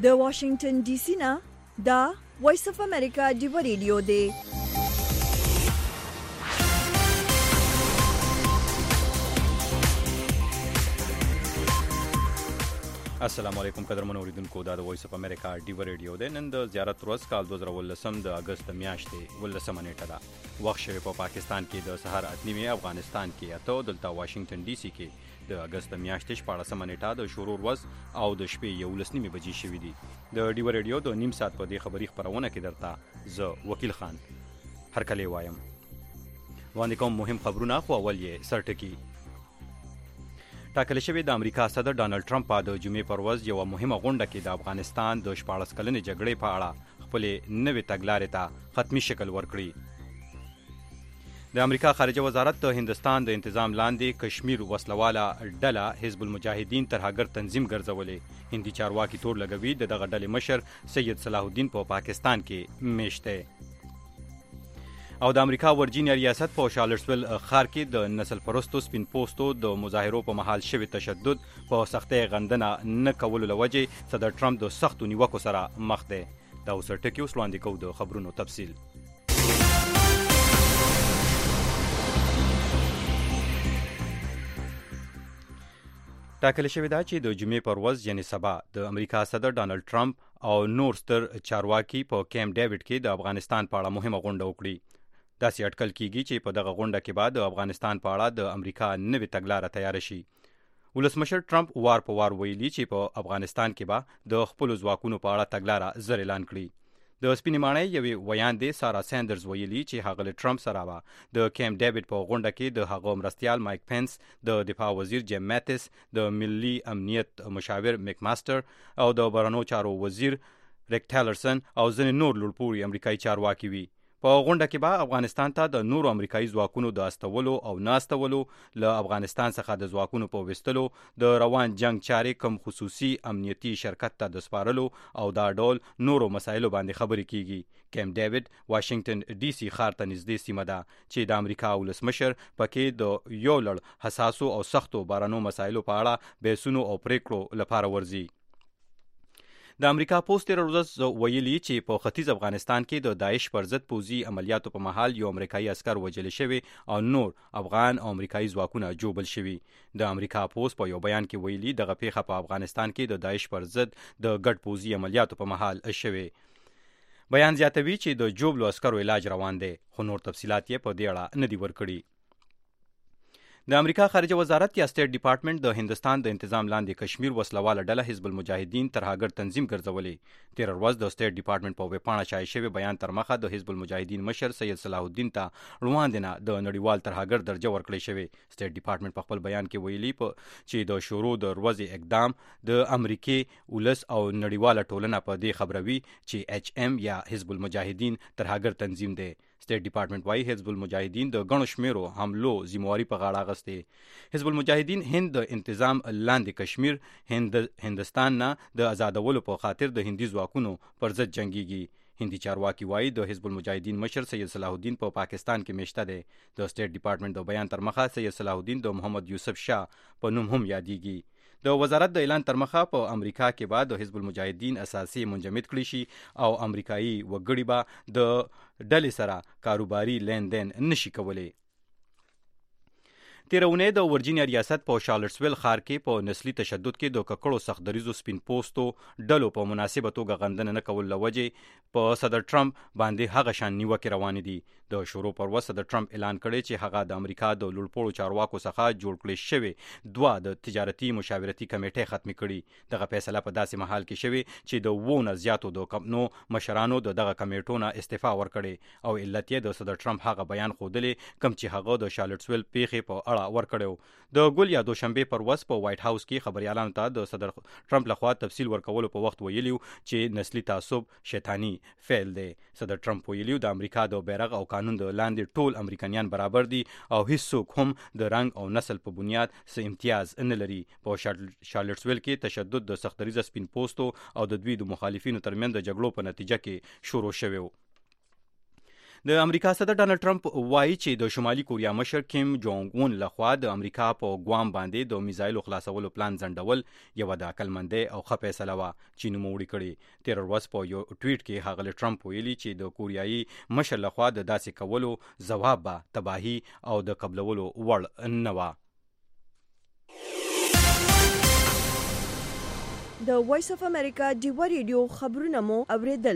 د واشنگټن ډي سي نه دا وایس اف امریکا ډیو ریډیو دی. السلام علیکم قدرمنو اوریدونکو، دا د وایس اف امریکا ډیو ریډیو دی. نن د زیارت ورځ کال 2019 د اگست میاشتې 18 نیټه ده. وخت شوی په پاکستان کې د سهار 8:30، افغانستان کې اته، دلته واشنگټن ډي سي کې د اگست میاشتې 14 نیټه د شروع ورځ او د شپې 11 بجې شوې دي. د ډیو ریډیو د نیم ساعت په دې خبري خبرونه کې درته زه وکیل خان هرکلی وایم. وړاندې کوم مهم خبرونه، خو اول یې سرټکی. ټاکل شوی د امریکا صدر ډانلډ ټرمپ په د جمعې پر ورځ یوه مهمه غونډه کې د افغانستان د 14 کلنې جګړې په اړه خپلې نوې تګلارې ته حتمي شکل ورکړي. د امریکا خارجه وزارت د هندستان د انتظام لاندې کشمیر وسلواله ډله حزب المجاهدین ترهګر تنظیم ګرځولې. هندي چارواکي تور لګوي د دغه ډلې مشر سید صلاح الدین په پاکستان کې میشت دی. او د امریکا ورجینیا ریاست په شارلټسویل ښار کې د نسل پرستو سپین پوستو د مظاهرو په مهال شوي تشدد په سختۍ غندنه نه کولو له وجې صدر ټرمپ د سختو نیوکو سره مخ دی. دا اوس ټکي اوس وړاندې کوو د خبرونو تفصیل. ټاکل شوې ده چې د جمعې پر ورځ یعنې سبا د امریکا صدر ډانلډ ټرمپ او نور ستر چارواکي په کیمپ ډیوډ کې د افغانستان په اړه مهمه غونډه وکړي. داسې اټکل کیږي چې په دغه غونډه کې به د افغانستان په اړه د امریکا نوې تګلاره تیاره شي. ولسمشر ټرمپ وار په وار ویلي چې په افغانستان کې به د خپلو ځواکونو په اړه تګلاره زر اعلان کړي. د سپینې ماڼۍ یوې ویاندې سارا سیندرز ویلي چې ښاغلی ټرمپ سره به د کیمپ ډیوډ په غونډه کې د هغه مرستیال مایک پینس، د دفاع وزیر جیم ماتیس، د ملي امنیت مشاور میک ماستر او د بهرنیو چارو وزیر ریک ټیلرسن او ځینې نور لوړپوړي امریکایي چارواکي وي. په غونډه کې به افغانستان ته د نورو امریکایي ځواکونو د استولو او نه استولو، له افغانستان څخه د ځواکونو په ویستلو، د روان جنگ چارې کوم خصوصي امنیتي شرکت ته د سپارلو او دا ډول نورو مسایلو باندې خبرې کیږي. کیمپ ډیوډ واشنگټن ډي سي ښار ته نږدې سیمه ده چې د امریکا ولسمشر پکې د یو لړ حساسو او سختو بهرنیو مسایلو په اړه بحثونو او پریکړو لپاره ورځي. د امریکا پوسټ تېره ورځ ویلي چې په ختیځ افغانستان کې د داعش پر ضد پوځي عملیاتو په مهال یو امریکایي عسکر وژل شوی او نور افغان او امریکایي ځواکونه جوبل شوي. د امریکا پوسټ په یو بیان کې ویلي دغه پیښه په افغانستان کې د داعش پر ضد د ګډ پوځي عملیاتو په مهال شوې. بیان زیاتوي چې د جوبلو عسکرو علاج روان دی، خو نور تفصیلات یې په دې اړه نه دي ورکړي. د امریکا خارجه وزارت یا سټیټ ډپارټمنټ د هندستان د انتظام لاندې کشمیر وسلواله ډله حزب المجاهدین ترهګر تنظیم ګرځولې. تېره ورځ د سټیټ ډپارټمنټ په ویبپاڼه شایع شوی بیان تر مخه د حزب المجاهدین مشر سید صلاح الدین ته وړاندې نه د نړیوال ترهګر درجه ورکړې شوې. سټیټ ډپارټمنټ په خپل بیان کې ویلي چې د شروع د ورځې اقدام د امریکې ولس او نړیواله ټولنه په دې خبروي چې ایچ ام یا حزب المجاهدین ترهګر تنظیم دی. سټیټ ډپارټمنټ وايي حزب المجاهدین د غنو شمیرو حملو ذمہواری په غاړه اخیستې. حزب المجاهدین هند د انتظام لاندې کشمیر هندستان نه د آزادولو په خاطر د هندي ځواکونو پر ضد جنګیږي. هندي چارواکي وايي د حزب المجاهدین مشر سید صلاح الدین په پاکستان کې میشته دی. د سټیټ ډپارټمنټ د بیان تر مخه سید صلاح الدین د محمد یوسف شاه په نوم هم یادېږي. د وزارت د اعلان تر مخه په امریکا کې به د حزب المجاهدین اساسي منجمد کړي شي او امریکایي وګړي به د ډلې سره کاروباري لین دین نشي کولی. تېره اونۍ د ورجینیا ریاست په شارلټسویل ښار کې په نسلي تشدد کې د ککړو سخت دریځو سپین پوستو ډلو په مناسبه توګه غندنه نه کولو له وجې په صدر ټرمپ باندې هغه شان نیوکې روانې دي. د شروع پر ورځ صدر ټرمپ اعلان کړی چې هغه د امریکا د لوړپوړو چارواکو څخه جوړ کړی شوی دوه د تجارتي مشاورتي کمیټې ختمې کړي. دغه فیصله په داسې مهال کې شوې چې د 2 نه زیاتو د کمپنو مشرانو د دغه کمیټو نه استعفا ورکړې او علت یې د صدر ټرمپ هغه بیان ښودلی کوم چې هغه د شارلټسویل پیښې په اړه ورکړی. د ګل یا دوشنبې پر ورځ په وایټ هاوس کې خبريالانو ته د صدر ټرمپ لخوا تفصیل ورکولو په وخت ویلیو چې نسلي تعصب شیطانی فعل دی. صدر ټرمپ ویلیو د امریکا د بیرغ او قانون د لاندې ټول امریکایان برابر دي او هیڅوک هم د رنګ او نسل په بنیاد څه امتیاز نه لري. په شارلټسویل کې تشدد د سخت دریځه سپین پوستو او د دوی د مخالفینو ترمنځ د جګړو په نتیجه کې شروع شوی و. د امریکا صدر ډانلډ ټرمپ وایي چې د شمالي کوریا مشر کیم جونګ اون لخوا د امریکا په ګوام باندې د میزایلو خلاصولو پلان ځنډول یوه د عقلمندۍ او ښه فیصله وه چې نوموړي کړې. تېره ورځ په یو ټویټ کې ښاغلی ټرمپ ویلي چې د کوریایي مشر لخوا د داسې کولو ځواب به تباهي او د قبلولو وړ نه وه. د وایس اف امریکا ډیوا ریډیو خبرونه مو اوریدل.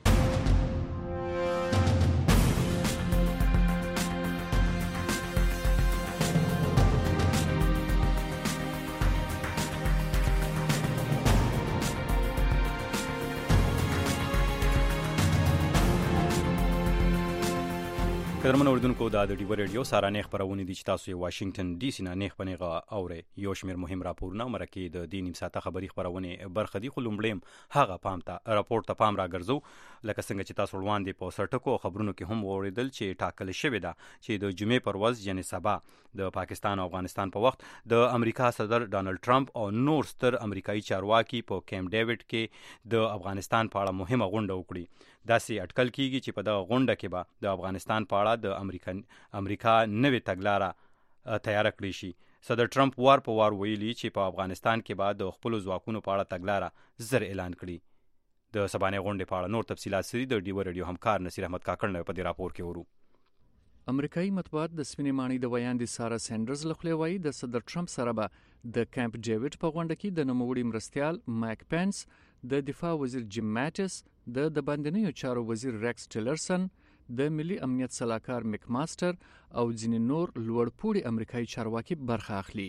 قدرمن اوریدونکو دا د ډیوا ریډیو سارانې خبرونه دي چې تاسو یې واشنگټن ډي سي نه نیغ پنیغه اورئ. یو شمېر مهم راپورونه مرکې د دې نیم ساعته خبري خبرونه برخه دي، خو لومړی هغه راپور ته پام راګرځو لکه څنګه چې تاسو وړاندې په سرټکو خبرونو کې هم واوریدل چې ټاکل شوې ده چې د جمعې پر ورځ یعنې سبا د پاکستان او افغانستان په وخت د امریکا صدر ډانلډ ټرمپ او نور ستر امریکایي چارواکي په کیمپ ډیوډ کې د افغانستان په اړه مهمه غونډه وکړي. داسې اټکل کیږي چې په دغه غونډه کې به د افغانستان په اړه د امریکا نوې تګلاره تیاره کړې شي. صدر ټرمپ وار په وار ویلي چې په افغانستان کې به د خپلو ځواکونو په اړه تګلاره زر اعلان کړي. د سبانې غونډې په اړه نور تفصیلات سری د ډیوا ریډیو همکار نصیر احمد کاکړ نه په دې راپور کې ورو. امریکایي مطبوعات د سپینې ماڼۍ د ویاندې سارا سینډرز له خولې وایي د صدر ټرمپ سره به د کیمپ ډیوډ په غونډه کې د نوموړي مرستیال مایک پینس، د دفاع وزیر جیم ماټس، د باندنیو چارو وزیر ریکس ټیلرسن، د ملي امنیت سلاکار میک ماستر او ځینې نور لوړپوړي امریکایي چارواکي برخه اخلي.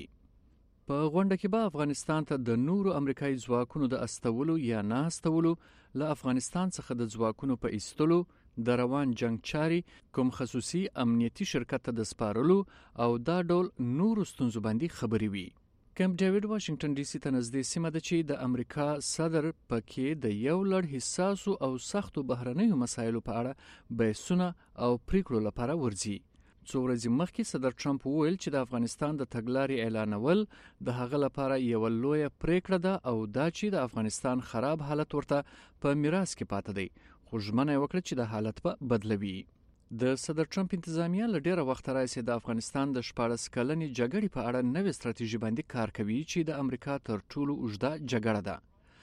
په غونډه کې به افغانستان ته د نورو امریکایي ځواکونو د استولو یا نه استولو، له افغانستان څخه د ځواکونو په ایستلو، د روان جنگ چاري کوم خصوصي امنیتي شرکت ته د سپارلو او دا ډول نورو ستونزو باندې خبري وي. کیمپ ډیوډ واشنگټن ډي سي ته نږدې سیمه ده چې د امریکا صدر پکې د یو لړ حساسو او سختو بهرنیو مسایلو په اړه بحثونه او پریکړو لپاره ورځي. څو ورځې مخکې صدر ټرمپ وویل چې د افغانستان د تګلارې اعلانول د هغه لپاره یو لویه پریکړه ده او دا چې د افغانستان خراب حالت ورته په میراث کې پاتې دی، خو ژمنه یې وکړه چې د حالت به بدلوي. د صدر ټرمپ انتظامیه له ډیره وخت راهیسې د افغانستان د 14 کلنې جګړې په اړه نوې ستراتیژي باندې کار کوي چې د امریکا تر ټولو اوږده جګړه ده.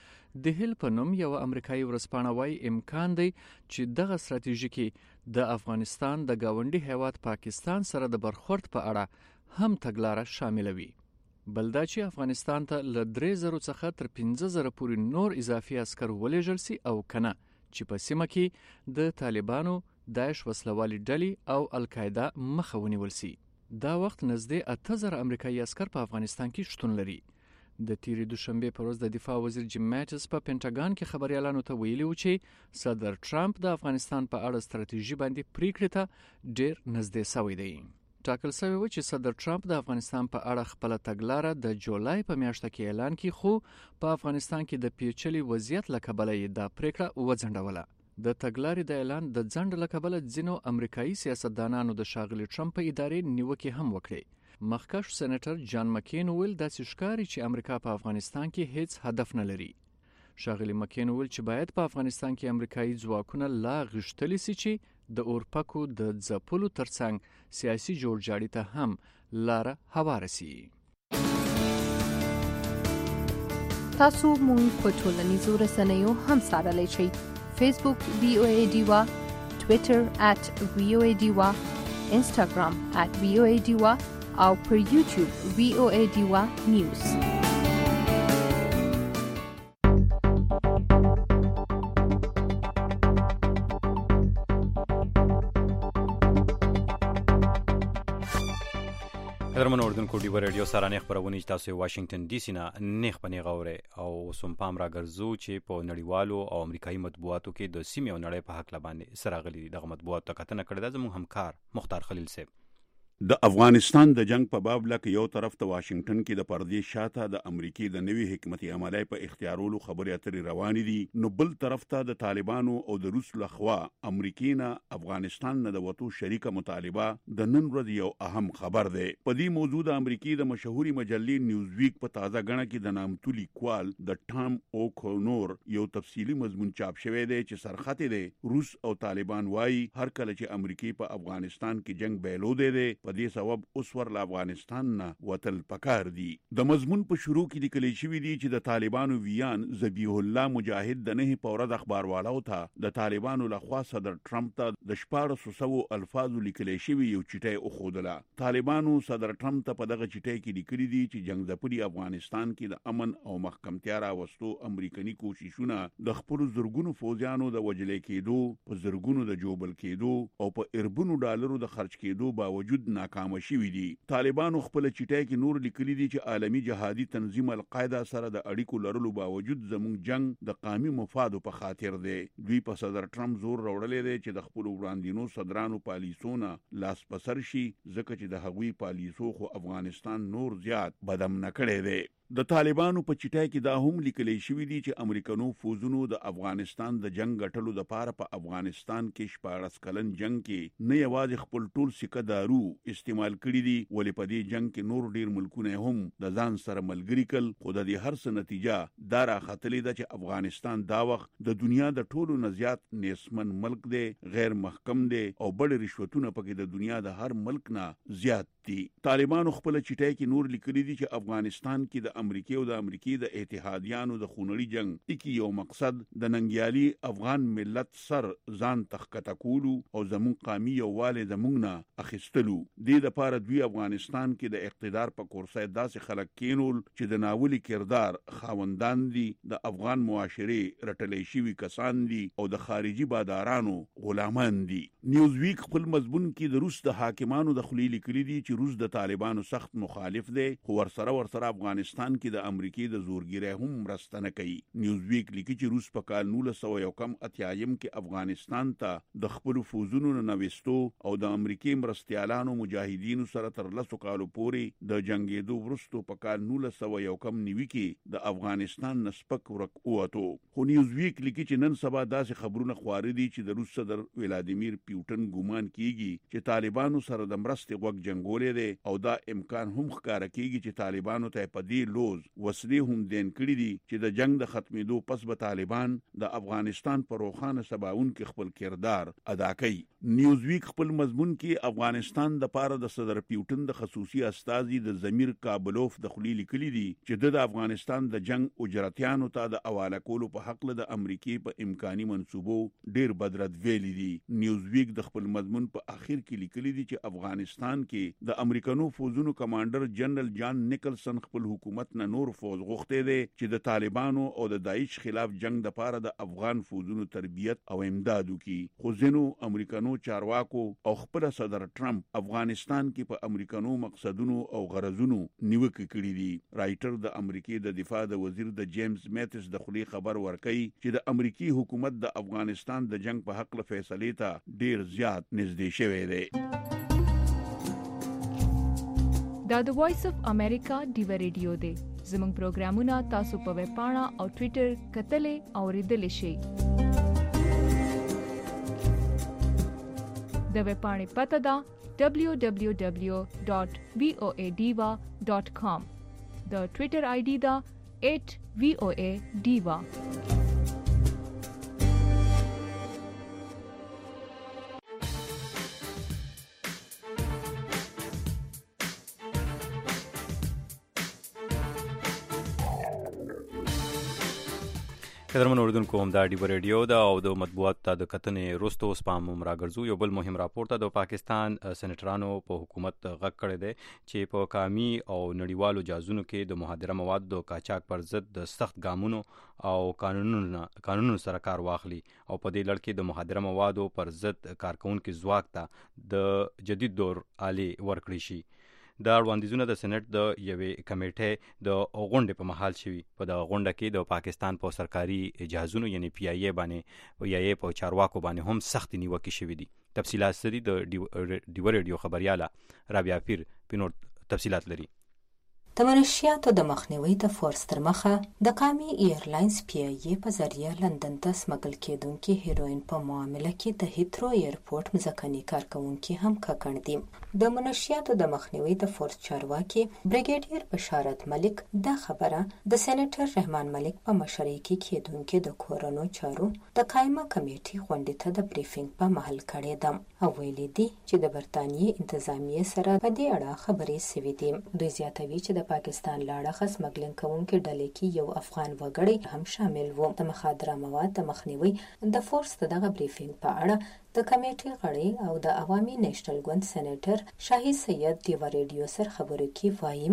د هیل په نوم یو امریکایي ورځپاڼه وایي امکان دی چې دغه ستراتیژي کې د افغانستان د ګاونډي هیواد پاکستان سره د برخورد په اړه هم تګلاره شامله وي. بل دا چې افغانستان ته له 3000 څخه تر 5000 پورې نور اضافي عسکر ولېږل سي او کنه چې په سیمه کې د طالبانو، داعش وسلوالي ډلې او القاعده مخه ونیول سي. دا وخت نږدې 8000 امریکایي عسکر په افغانستان کې شتون لري. د تیرې دوشنبه پر ورځ د دفاع وزیر جیم ماټس په پینټاګان کې خبريالانو ته ویلي و چې صدر ټرمپ د افغانستان په اړه ستراتیژي باندې پریکړه ته ډیر نږدې شوی دی. ټاکل شوی و چې صدر ټرمپ د افغانستان په اړه خپل تګلاره د جولای په میاشت کې اعلان کړي، خو په افغانستان کې د پیچلي وضعیت له کبله یې دا پریکړه وځنډوله. د تګلارې د اعلان د ځنډ له کبله ځینو امریکایي سیاستدانانو د ښاغلي ټرمپ په ادارې نیوکې هم وکړې. مخکښ سېنیټر جان مکین ویل داسې ښکاري چې امریکا په افغانستان کې هیڅ هدف نه لري. ښاغلي مکین ویل چې باید په افغانستان کې امریکایي ځواکونه لا غښتلي سي چې د اورپکو د ځپلو ترڅنګ سیاسي جوړجاړي ته هم لاره هواره سي. تاسو مونږ په ټولنیزو رسنیو هم څارلی شئ. فیسبوک VOA ډیوا، ټویټر @VOA ډیوا، انسټاګرام @VOA ډیوا او پر یوټیوب VOA ډیوا نیوز. قدرمن اوریدونکو ډیوا ریډیو سارانې خبرونه چې تاسو واشنگټن ډي سي نه نیغ پنیغه اورئ او سم پام راګرځو چې په نړیوالو او امریکایي مطبوعاتو کې د سیمې او نړۍ په حق باندې سره غلي دغه مطبوعاتو کتنه کړې ده. زموږ همکار مختار خلیل صاحب. د افغانستان د جنگ په باب لکه یو طرف ته واشنگټن کې د پردې شاته د امریکای د نوي حکمت عملی په اختیارولو خبرې اترې روانې دي، نو بل طرف ته د طالبانو او د روس لخوا امریکای نه افغانستان نه د وټو شریکه مطالبه د نن ورځ یو اهم خبر دی. په دې موضوع د امریکای د مشهوري مجلې نیوز ویک په تازه غڼه کې د نامتو لیکوال د ټام اوکونور یو تفصیلی مضمون چاپ شوی دی چې سرخطه دی روس او طالبان وایي هر کله چې امریکای په افغانستان کې جنگ بهلوده دی په دې سبب اوس ور افغانستان نه وتل پکار دي. د مضمون په شروع کې لیکل شوی دی چې د طالبانو ویان ذبیح الله مجاهد د نه په ورځ اخباروالو ته د طالبانو لخوا صدر ټرمپ ته د 1400 الفاظو لیکل شوی یو چټي اوخودله. طالبانو صدر ټرمپ ته په دغه چټي کې لیکلي دي چې جنگ ځپلي افغانستان کې د امن او محکمتیا راوستو امریکایي کوششونه د خپل زرګونو فوجیانو د وجلې کېدو په زرګونو د جوبل کېدو او په اربونو ډالرو د خرج کېدو باوجود ناکام شوي دي. طالبانو خپل چټای کې نور لیکلي دي چې عالمی جهادي تنظیم القاعده سره د اړیکو لرلو باوجود زموږ جنگ د قومي مفادو په خاطر دی. دوی په صدر ټرمپ زور راوړلې دي چې د خپل وړاندینو صدرانو پالیسونه لاس پسر شي ځکه چې د هغوی پالیسو خو افغانستان نور زیات بدم نه کړي دي. د طالبانو په چټای کې دا هم لیکل شوی دی چې امریکانو فوجونو د افغانستان د جنگ غټلو د پاره په افغانستان کې 14 کلن جنگ کې نه یوازې خپل ټول سکه دارو استعمال کړی دي ولې په دې جنگ کې نور ډیر ملکونه هم د ځان سره ملګری کړل، خو د دې هر څه نتیجه دا راختلې ده چې افغانستان دا وخت د دنیا د ټولو نزيات نیسمن ملک دی، غیر محکم دی او بڑ رشوتونه پکې د دنیا د هر ملک نه زیات دي. طالبانو خپل چټای کې نور لیکلي دي چې افغانستان کې د امریکای او د امریکای د اتحادیانو د خونړي جنگ کې یو مقصد د ننګیالي افغان ملت سر ځان تخکته کولو او زمون قومي یووالی زمونږ نه اخیستلو. د لپاره دوی افغانستان کې د اقتدار په کورسۍ داسې خلک کینول چې د ناولي کردار خاوندان دي، د افغان معاشري رټلې شوي کسان دي او د خارجي بادارانو غلامان دي. نیوز ویک خپل مضمون کې د روس د حاکمانو د خلی لیکلي دي چې روس د طالبانو سخت مخالف دی، خو ورسره افغانستان کې د امریکای د زورګیرۍ هم مرسته نه کوي. نیوز ویک لیکي چې روس په کال 1981 کې افغانستان ته د خپل فوجونو نوښتو او د امریکای مرستيالانو مجاهدینو سره تر 10 کالو پورې د جنگیدو وروسته په کال 1991 کې د افغانستان نسبک ورک اوتو. خو نیوز ویک لیکي چې نن سبا داسې خبرونه خواري دي چې د روس صدر ولادیمیر پیوټن ګومان کیږي چې طالبانو سره د مرستې وګ جنگولې دي او دا امکان هم ښکار کیږي چې طالبانو ته په دې لوز وسلې هم دین کړی دي چې د جنگ د ختمېدو پس به طالبان د افغانستان پر روخانه سباون کې خپل کردار ادا کوي. نیوز ویک خپل مضمون کې افغانستان د پاره د صدر پیوټن د خصوصي استازي د زمیر کابلوف د خلی لیکلي دي چې د افغانستان د جنگ اجرتیانو ته د حواله کولو په حق له د امریکای په امکاني منصوبو ډیر بدرت ویلي دي. نیوز ویک د خپل مضمون په اخر کې لیکلي دي چې افغانستان کې د امریکانو فوجونو کمانډر جنرال جان نیکلسن خپل حکومت نه نور فوج غوښته دي چې د طالبانو او د داعش خلاف جنگ د پاره د افغان فوجونو تربیت او امداد وکړي. خو ځینو امریکانو چارواکو او خپل صدر ټرمپ افغانستان کې په امریکانو مقصدونو او غرضونو نیوکه کړې دي. رائټر د امریکای د دفاع د وزیر د جیمز میتس د خلی خبر ورکړي چې د امریکای حکومت د افغانستان د جنگ په حق له فیصلې ته ډیر زیات نږدې شوی دی. دا د وایس اف امریکا ډیو ریډیو دی. زموږ پروګرامونه تاسو په ویب پاڼه او ټوئیټر کتلې او ریډلې شئ. د ویب پاڼې پته ده www.voadiva.com. د ټوئیټر آی ډي ده @voadiva. قدرمن اوردونکو هم دا ډیو ریډیو دا او د مطبوعات ته د کتنې وروسته سپام هم راګرځو. یو بل مهم راپور ته د پاکستان سېنیټرانو په حکومت غږ کړی دی چې په قومي او نړیوالو جازونو کې د مخدره موادو قاچاق پر ضد د سخت ګامونو او قانونونو سره کار واخلي او په دې لړ کې د مخدره موادو پر ضد کارکونکو ځواک ته د جدید دور آلې ورکړي شي. دا وړاندیزونه د سېنات د یوې کمیټې د غونډې په مهال شوي. په دغه غونډه کې د پاکستان په سرکاري جهازونو یعنی PIA باندې یا په چارواکو باندې هم سخت نیوکې شوي دي. تفصیلات سری د ډیو ریډیو خبرياله رابعه پیر پینور تفصیلات لري. د منشیاتو د مخنیوي د فورس تر مخه د قامي ایرلاینز PIA په ذریعه لندن ته سمګل کېدونکي هیروین په معامله کې د هیترو ایرپورټ مځکني کارکونکي هم ککړ دي. د منشیاتو د مخنیوي د فورس چارواکي بریګیډیر بشارت ملک دا خبره د سېنیټر رحمان ملک په مشرۍ کې کېدونکي د کورونو چارو د قائمه کمیټې غونډې ته د بریفینګ په محل کړی ده او ویلي دي چې د برتانیې انتظامیه سره په دې اړه خبرې سوي دي. دوی زیاتوي چې د پاکستان لاړه سمګلینګ کوونکي ډلې کې یو افغان وګړی هم شامل و. د مخدره مواد د مخنیوي د فورس دغه بریفینګ په اړه د کمیټې غړي او د عوامي نېشنل ګوند سېنیټر شاهي سید دیو ریډیو سره خبرو کې وایم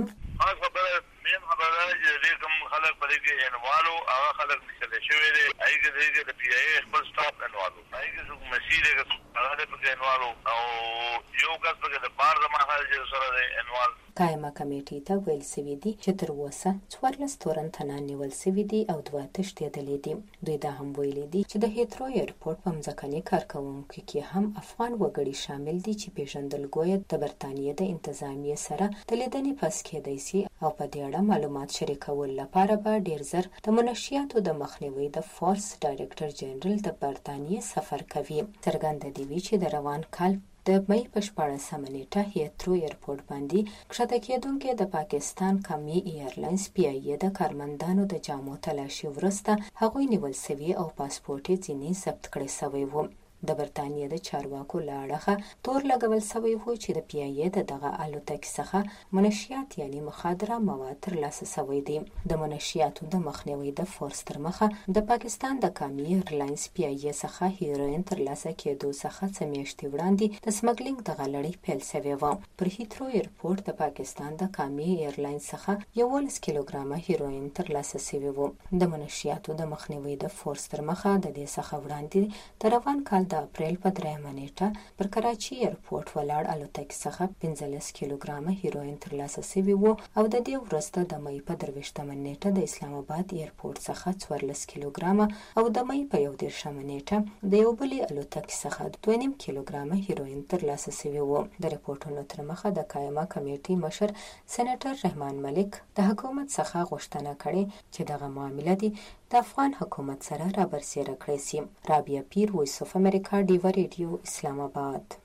خبره چې کوم خلک پرې کې انوالو هغه خلک نشته شوی دی ایګه دغه د PIA خپل سټاپ انوالو ایګه څو مسیره هغه په انوالو او یو کس په د بار د مخالفت سره دی انوال. قائمه کمیټې ته ویل سوي دي چې تر اوسه 14 تورنتنان نیول سوي دي او 2 تښتېدلي دي. دوی دا هم ویلي دي چې د هیترو ایرپورټ په مځکني کارکونکو کې هم افغان وګړي شامل دي چې پیژندګلوی د برتانیې د انتظامیه سره د لیدنې پس کېدای شي او په دې اړه معلومات شریکول لپاره به ډیر زر د منشیاتو د مخنیوي د فورس ډایرکټر جنرال د برتانیې سفر کوي. څرګنده دی چې د روان کال د مې په 14 نیټه هیترو ایرپورټ باندې کښته کېدونکي د پاکستان قامي ایرلاینز PIA د کارمندانو د جامو تلاشي ورسته هغوی نیول سوي او پاسپورت یې ځینې ثبت کړی سوی و. د برتانیې د چارواکو لاړه تور لګول سوی و چې د PIA دغه الوتکې څخه منشیات یعنی مخدره مواد ترلاسه سوی دي. د منشیاتو د مخنیوي د فورس تر مخه د پاکستان د قامي ایرلاینز PIA څخه هیروین ترلاسه کېدو څخه څه میاشتې وړاندې د سمګلینګ د غلړۍ پیل سوی و. پر هیترو ایرپورټ د پاکستان د قامي ایرلاینز څخه 11 کیلوګرامه هیروین ترلاسه سوی و. د منشیاتو د مخنیوي د فورس تر مخه د دې څخه وړاندې د روان کال د اپریل په 3 نیټه پر کراچي ایرپورټ ولاړ الوتکې څخه 15 کیلوګرامه هیروین ترلاسه شوی و او د دې وروسته د مې په 23 نیټه د اسلام آباد ایرپورټ څخه 14 کیلوګرامه او د مې په 11 نیټه د یو بل الوتکې څخه 2.5 کیلوګرامه هیروین ترلاسه شوی و. د رپورټونو تر مخه د قائمه کمیټې مشر سېنیټر رحمان ملک د حکومت څخه غوښتنه کړې چې دغه معاملې دي د افغان حکومت سره رابرسېره کړی شي. رابعه پیر، وایس اف امریکا، ډیو ریډیو، اسلام آباد.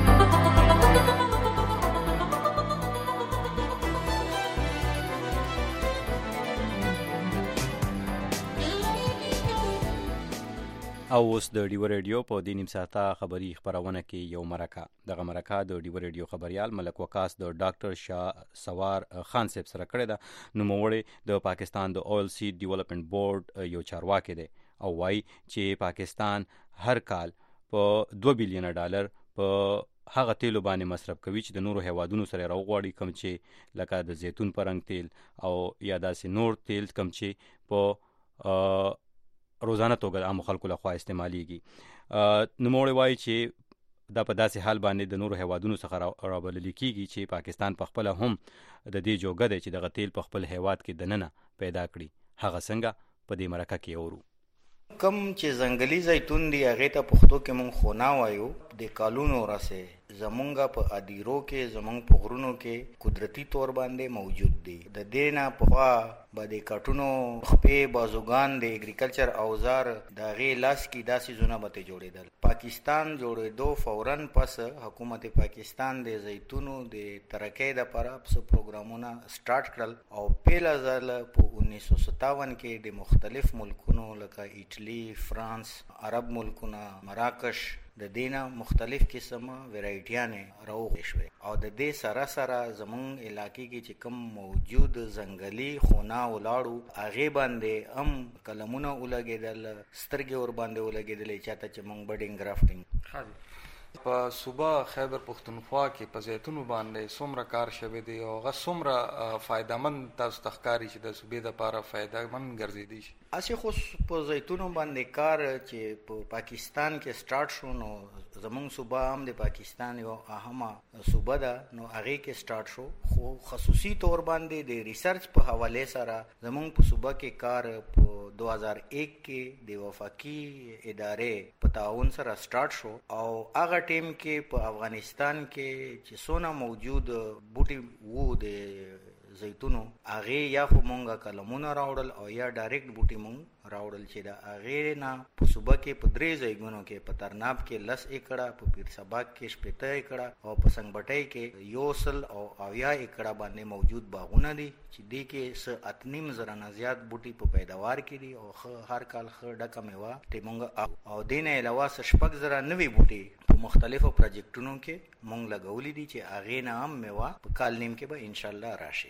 او اوس د ډیو ریډیو په دې نیم ساعته خبري خبرونه کې یو مرکه. دغه مرکه د ډیو ریډیو خبريال ملک وقاص د ډاکټر شاه سوار خان صاحب سره کړې ده. نوموړی د پاکستان د اویل سیډ ډیولپمنٹ بورډ یو چارواکي دی او وايي چې پاکستان هر کال په $2 بلین په هغه تیلو باندې مصرف کوي چې د نورو هیوادونو سره راوغواړي، کوم چې لکه د زیتون پرنګ تیل او یا داسې نور تیل کوم چې په روزانه توګه عام خلکو لخوا استعماليږي. نوموړی وایي چې دا په داسې حال باندې د نورو هیوادونو څخه رابلل کیږي چې پاکستان په خپل هم د دې جوګه دی چې دغه تیل په خپل هیواد کې دننه پیدا کړي. هغه څنګه په دې مرکه کې اورو. کم چې ځنګلي زیتون دی هغه ته پښتو کې مونږ خونا وایو د کالونو راسه زمونږه په ادیرو کې زمونږ په غرونو کې قدرتی طور باندې موجود دي. د دینا په باندې کټونو خپې بازوګان د اګریکلچر اوزار د غي لاس کې داسې زونه به جوړېدل. پاکستان جوړېدو فورن پس حکومت پاکستان د زیتونو د ترقۍ لپاره څو پروګرامونه سٹارټ کړل او پیل ازل په 1957 کې د مختلف ملکونو لکه ایټلی، فرانس، عرب ملکونه، مراکش د دینا مختلف قسمه ویرایټیانه راوغې شوې او د دې سره سره زمون علاقې کې چې کوم موجود ځنګلي خونا ولاړو هغه باندې هم کلمونه ولګېدل، سترګې ور باندې ولګېدلې چاته چې مونږ بډینګ گرافټینګ په صوبه خیبر پختونخوا کې په زیتونو باندې څومره کار شوی دی او هغه څومره فایدمن تاسو تخکاری چې د صوبې لپاره فایدمن ګرځېدي شي؟ اسی خو په زیتونو باندې کار چې په پاکستان کې سٹارټ شو نو زمونږ صوبه هم د پاکستان یو اهمه صوبه ده، نو هغه کې سٹارټ شو. خو خصوصي تور باندې د ریسرچ په حواله سره زمونږ په صوبه کې کار په 2001 کې د وفاقي ادارې په تعاون سره سٹارټ شو، او هغه ټیم کې په افغانستان کې چې څونه موجود بوټي وو د زیتونو، هغه یا خو مونږه کلمونه راوړل او یا ډایرکټ بوټي مونږ راوړل چې دا هغه نه په صوبه کې په 3 ځایونو کې په ترناب کې 10 ایکړه، په پیر سباق کې 15 ایکړه او په سنگبټۍ کې 100 او 90 ایکړه باندې موجود باغونه دي چې دې کې س اتنیم زره نه زیات بوټي په پیداوار کې دي او هر کال خ ډکه میوه ته مونږ او دینه علاوه شپږ زره نوي بوټي په مختلفو پروجیکټونو کې مونږ لګولې دي چې هغه نه هم میوه په کال نیم کې به ان شاء الله راشي.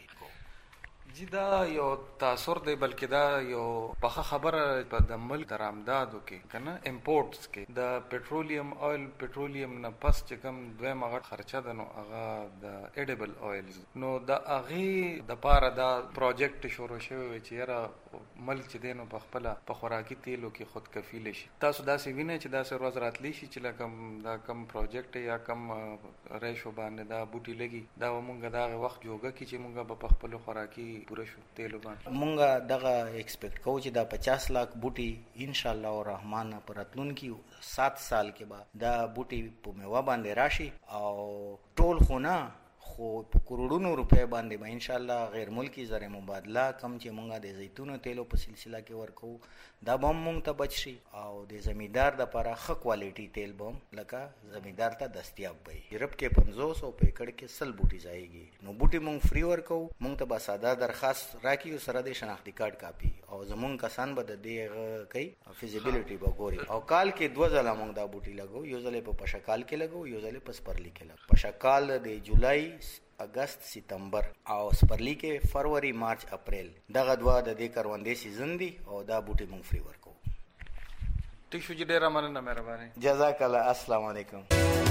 جی دا یو تاثر دی، بلکې دا یو په خبره په د ملک درآمداتو کې کنه امپورټس کې د پټرولیم اویل پټرولیم نه پس چې کوم دویم هغه خرچه ده، نو هغه د ایډیبل اویلز، نو د هغه د پاره دا پروجیکټ شروع شوی چې یاره ملک چې دینو په خپل په خوراکي تیلو کې خود کفیل شي. تاسو دا سی وینئ چې دا سر ورځ راتلی شي چې لکه دا کم پروجیکټ یا کم ریشو باندې دا بوټي لګي، دا مونږ دا وخت جوګه کې چې مونږ په خپل خوراکي پوره شو تیلو باندې مونږه دغه ایکسپیکټ کوو چې دا 50 لک بوټي ان شاء الله الرحمن پر راتلونکي 7 سال کې به دا بوټي په میوه باندې راشي، او ټول خونه خو په کروڑونو روپے باندې به ان شاء الله غیر ملکی زر مبادله کم چې مونږه د زیتونو تیلو په سلسله کې ورکو دا به مونږ ته بچ شي، او د زمیندار د لپاره ښه کوالټي تیل به لکه زمیندار ته دستیاب وي. یورپ کې 500 په ایکړ کې 100 بوټي ځایږي، نو بوټي مونږ فری ورکو. مونږ ته به ساده درخواست راکړي سره د شناختی کارت کاپی، او زمونږ کسان به د دې کوي فیزیبিলিټي به ګوري، او کال کې 2 ځله مونږ دا بوټي لګو، یو ځل په پشکال کې لګو، یو ځل په سپرلی کې لګو. پشکال د جولای اگست ستمبر او سپرلی کې فروری مارچ اپریل دغه دوا د دې کروندې سیزن دي، او دا بوټي مونږ فری ورکو. ټیک شو چې ډیره مننه، مهرباني، جزاک الله، السلام علیکم.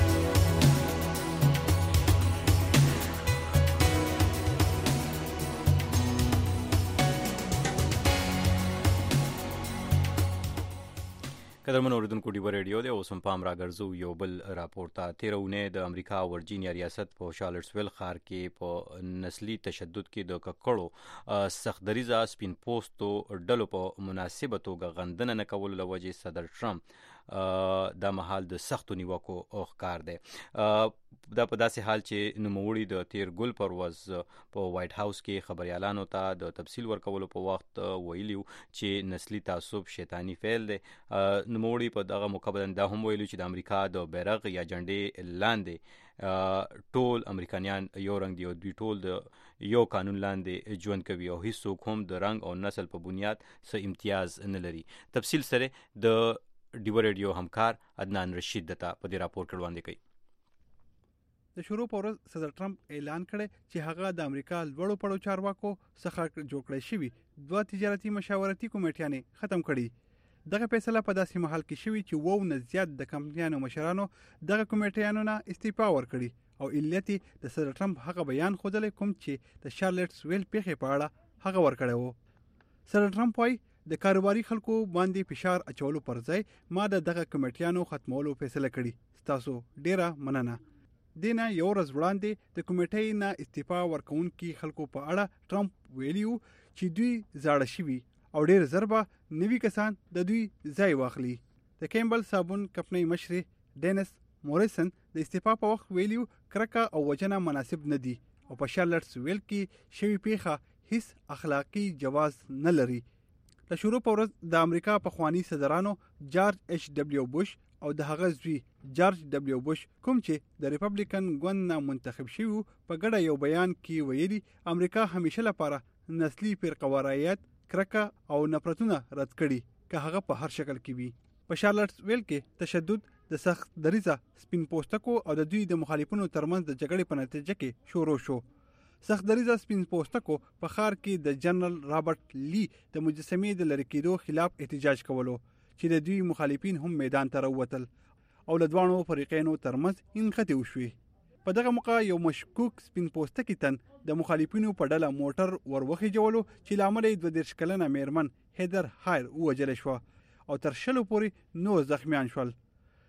قدرمن اوریدونکو ډیو ریډیو دی، اوس هم پام راګرځو یو بل راپور ته. 13 اونۍ د امریکا ورجینیا ریاست په شارلټسویل ښار کې په نسلي تشدد کې د ککړو سختدریزه سپین پوستو ډلو په مناسبه توګه غندنه نه کولو له وجې صدر ټرمپ دا مهال د سختو نیوکو ښکار دی. دا په داسې حال چې نوموړي د تیر ګل پر ورځ په وایټ هاوس کې خبريالانو ته د تفصیل ورکولو په وخت ویلیو چې نسلي تعصب شیطانی فعل دی. نوموړي په دغه مقابله دا هم ویلو چې د امریکا د بیرغ یا جنډې لاندې ټول امریکایان یو رنګ دي، او دوی ټول د یو قانون لاندې ژوند کوي، او هیڅوک هم د رنګ او نسل په بنیاد څه امتیاز نه لري. تفصیل سره د ډیو ریډیو همکار عدنان رشید دته په دې راپور کې وړاندې کوي. د شروع په ورځ صدر ټرمپ اعلان کړی چې هغه د امریکا لوړو پړو چارواکو څخه جوړ کړی شوی 2 تجارتي مشاورتي کمیټیانې ختم کړي. دغه فیصله په داسې محل کې شوی چې 2 نه زیات د کمپنیانو مشرانو دغه کمیټیانو نه استعفا ورکړي، او علت د صدر ټرمپ هغه بیان خوده کوم چې د شارلټسویل پیښې په اړه هغه ورکړی وو. صدر ټرمپ وايي د کاروباري خلکو باندې فشار اچولو پر ځای ما دغه کمیټیانو ختمولو فیصله کړي. تاسو ډیره مننه. دینه یو ورځ وړاندې د کمیټې نه استعفا ورکوونکي خلکو په اړه ټرمپ ویلیو چې دوی زاړه شوي او ډیر ضربه نوي کسان د دوی ځای واخلي. د کیمبل صابون کمپنۍ مشر ډینس موریسن د استعفا په وخت ویلیو کرکه او وجنه مناسب نه دي، او په شارلټسویل کې شوی پیښه هیڅ اخلاقی جواز نه لري. د شروع په ورځ د امریکا پخوانی صدرانو جارج ایچ ډبلیو بوش او د هغه زوی جارج ډبلیو بوش کوم چې د ریپبلیکن ګوند نه منتخب شوی په ګډه یو بیان کې ویلي امریکا همیشه لپاره نسلی فرقوارایت، کرکه او نفرتونه رد کړي که هغه په هر شکل کې وي. په شارلټسویل کې تشدد د سخت دریزه سپین پوستکو او د دوی د مخالفینو ترمنځ د جګړې په نتیجه کې شروع شو. سخت دریزه سپین پوستکو په ښار کې د جنرال رابرټ لی د مجسمې د لری کېدو خلاف احتجاج کولو چې د دوی مخالفین هم میدان ته راووتل، او له دوانو فریقینو ترمنځ انخته وشوي. په دغه موقع یو مشکوک سپین پوستکی تن د مخالفینو په ډله موټر وروخیجولو چې لامل 22 کلنه میرمن هیدر هایر ووجل شو، او تر 60 پورې نو زخمیان شول.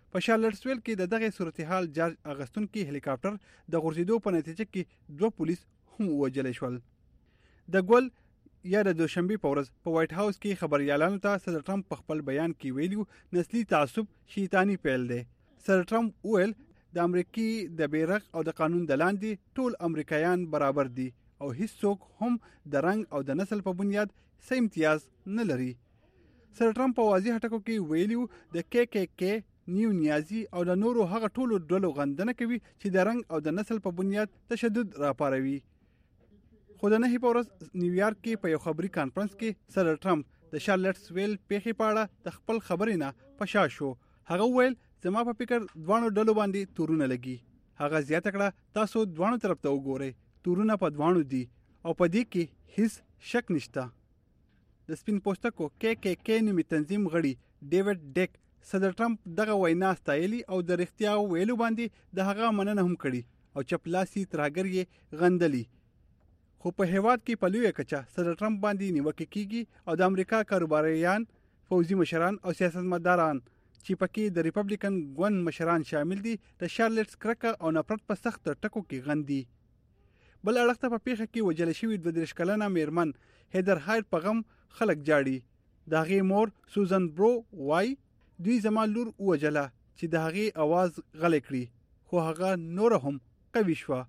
په شارلټسویل کې د دغه صورتحال جارج اغستونکي هلیکاپټر د غورځېدو په نتیجه کې 2 پولیس هم ووژل شول. د ګول یا د دوشنبه په ورځ په وایټ هاوس کې خبريالانو ته صدر ټرمپ په خپل بیان کې ویلو نسلی تعصب شیطانی پیل دی. صدر ټرمپ ویل د امریکای د بیرغ او د قانون د لاندې ټول امریکایان برابر دي او هیڅوک هم د رنګ او د نسل په بنیاد څه امتیاز نه لري. صدر ټرمپ په واضح ټکو کې ویلو د KKK نیو نیازي او د نورو هغه ټولو ډلو غندنه کوي چې د رنګ او د نسل په بنیاد تشدد راپاروي. خو د نهي په ورځ نیویارک کې په یو خبري کانفرنس کې صدر ټرمپ د شارلټسویل پیښې په اړه د خپل خبرې نه پشا شو. هغه ویل زما په فکر دوانو ډلو باندې تورونه لګي. هغه زیاته کړه تاسو دوانو طرف ته وګورئ، تورونه په دوانو دي او په دې کې هیڅ شک نشته. د سپین پوستکو KKK نومي تنظیم غړي ډیوډ ډیک صدر ټرمپ دغه وینا ستایلی او د رښتیا ویلو باندې د هغه مننه هم کړي او چپلاسي ترهګر یې غندلی. خو په هیواد کې په لویه کچه صدر ټرمپ باندې نیوکه کیږي او د امریکا کاروباریان، فوزي مشران او سیاستمداران چې پکې د ریپبلیکن ګوند مشران شامل دي د شارلټس کرکه او نفرت په سخت ټکو کې غندي. بل اړخ ته په پیښه کې وجل شوی 32 کلنه میرمن هیدر هایډ په غم خلک جاړي. د هغې مور سوزن برو وای دوی زما لور وجله چې د هغې आवाज غلې کړي، خو هغه نور هم قوي شوه.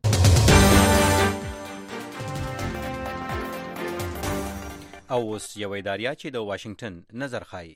او اوس یو اداریا چې د واشنگټن نظر خای.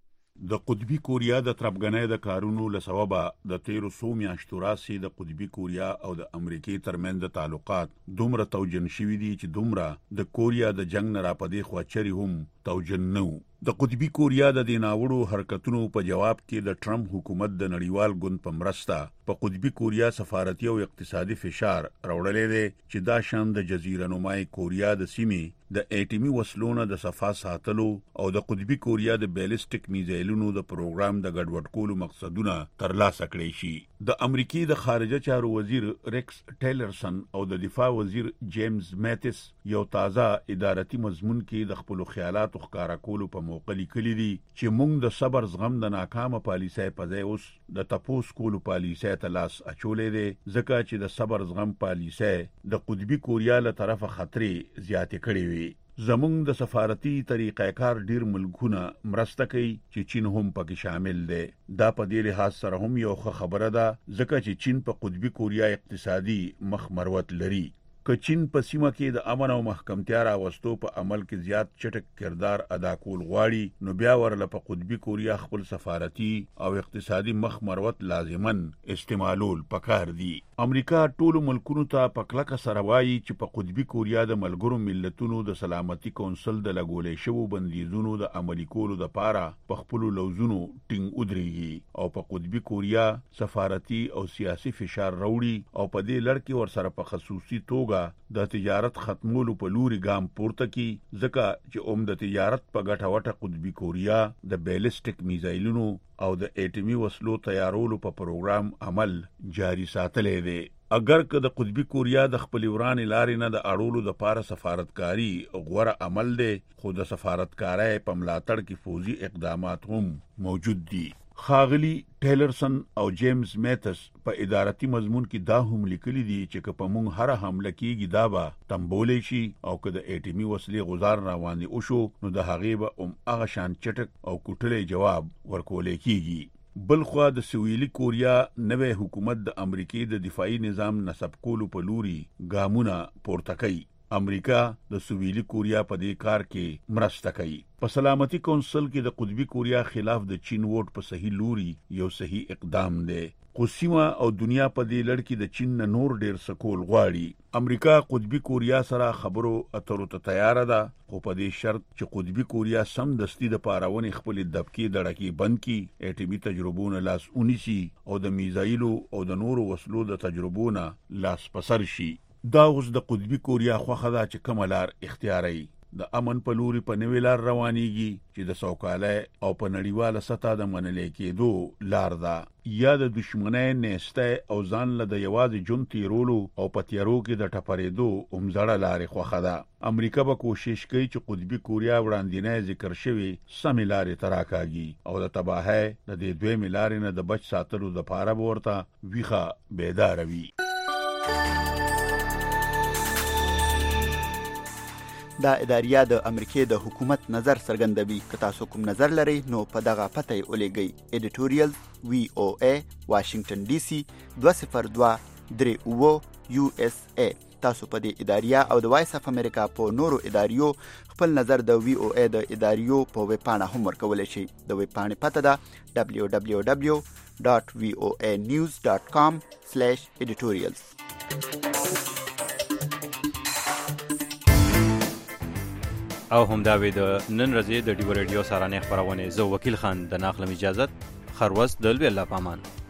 د قطبی کوریا د ترپګنۍ د کارونو لسببه د 1300 میاشتو راسي د قطبی کوریا او د امریکای ترمنځ تعلقات دومره توجن شوي دي چې دومره د کوریا د جنگ نه راپدې خو چری هم توجن نو. د قطبی کوریا د دیناوړو حرکتونو په جواب کې د ټرمپ حکومت د نړیوال ګوند په مرسته په قطبی کوریا سفارتي او اقتصادي فشار راوړلې دي چې دا شان د جزیره نمای کوریا د سیمې د اټیمي وسلونو د صفا ساتلو او د قطبی کوریا د بیلسټیک میزایلونو د پروګرام د ګډوډ کولو مقصدونه ترلاسه کړي شي. د امریکای د خارجه چارو وزیر ریکس ټیلرسن او د دفاع وزیر جیمز میتس یو تازه ادارتي مضمون کې د خپل خیالات ښکارا کولو په موقع لیکلي دي چې موږ د صبر زغم د ناکامه پالیسۍ په ځای اوس د تپوس کولو پالیسۍ ته لاس اچولې دي، ځکه چې د صبر زغم پالیسۍ د قطبی کوریا له طرفه خطرې زیاتې کړې وي. زمونږ د سفارتي طریقې کار ډیر ملکونه مرسته کوي چې چین هم پکې شامل دی. دا په دې لحاظ سره هم یو خبره ده ځکه چې چین په قطبی کوریا اقتصادي مخ مروت لري. که چین په سیمه کې د امن او محکمتیا راوستو په عمل کې زیات چټک کردار ادا کول غواړي، نو بیا ورله په قطبی کوریا خپل سفارتي او اقتصادي مخ مروت لازمن استعمالول پکار دي. امریکا ټول ملکونو ته په کلکه سره وایي چې په قطبی کوریا د ملګرو ملتونو د سلامتي کونسل د لګولې شوو بندیزونو د عملي کولو لپاره په خپل لوزونو ټینګ ودرېږي او په قطبی کوریا سفارتي او سیاسي فشار راوړي او په دې لړ کې ورسره په خصوصي توګه د تجارت ختمولو په لوري ګام پورته کی، ځکه چې د تجارت په ګټه وټه قطبی کوریا د بیلسټیک میزایلونو او د اټیمي وسلو تیارولو په پروګرام عمل جاری ساتلې دی. اگر که د قطبی کوریا د خپل وران لارې نه د اړولو د پاره سفارتکاری غوړه عمل دی، خو د سفارتکارۍ په ملاتړ کې فوزي اقدامات هم موجود دي. خاغلی ټیلرسن او جیمز میتس په ادارتي مضمون کې دا هم لیکلي دي چې که په مونږ هر حمله کېږي دا به تنبولې شي او که د اټیمي وسلې غزار روانې وشو نو د هغې به هغه شان چټک او کوټلی جواب ورکولې کېږي. بلخوا د سویلي کوریا نوی حکومت د امریکای د دفاعي نظام نصب کولو په لوري ګامونه پورته کوي. امریکا د سویلي کوریا په دې کار کې مرسته کوي. په سلامتي کونسل کې د قطبی کوریا خلاف د چین ووټ په صحیح لوري یو صحیح اقدام دی. خو سیمه او دنیا په دې لړ کې د چین نه نور ډیر سکول غواړي. امریکا قطبی کوریا سره خبرو اترو ته تیار ده، خو په دې شرط چې قطبی کوریا سم دستی د پاراونې خپل دبکې دړکې بند کی، اټیمي تجربونه لاس اونیسي او د میزایلو او د نورو وسلو د تجربونه لاس پسر شي. دا اوس د قطبی کوریا خوخه ده چې کوم لار اختیاري. د امن په لوري په نوې لار روانيږي چې د سوکالۍ او په نړیواله سطح د منلې کېدو لار ده یا د دشمنۍ نهسته او ځان له د یوازې جون تیرولو او په تیارو کې د ټپرېدو اومزړه لارې خوښه ده. امریکا به کوشش کوي چې قطبي کوریا وړاندینه ذکر شوی سمې لارې تراکاږي او د تباهۍ د دې دویمې لارې نه د بچ ساتلو لپاره ورته ویخه بیدار وي. دا اداریه د امریکای د حکومت نظر څرګندوي. که تاسو کوم نظر لرئ نو په دغه پته یې ولیږئ. editorial VOA Washington DC 20239 USA. تاسو په دې اداریه او د وایس اف امریکا په نورو اداریو خپل نظر د VOA د اداریو په ویب پاڼه هم ورکولی شئ. د ویب پاڼې پته ده www.voanews.com/editorials. او هم دا وی د نن ورځې د ډیو رادیو سارانه خبرونه زه وکیل خان د ناخلم اجازت خروس دلوي الله پامان.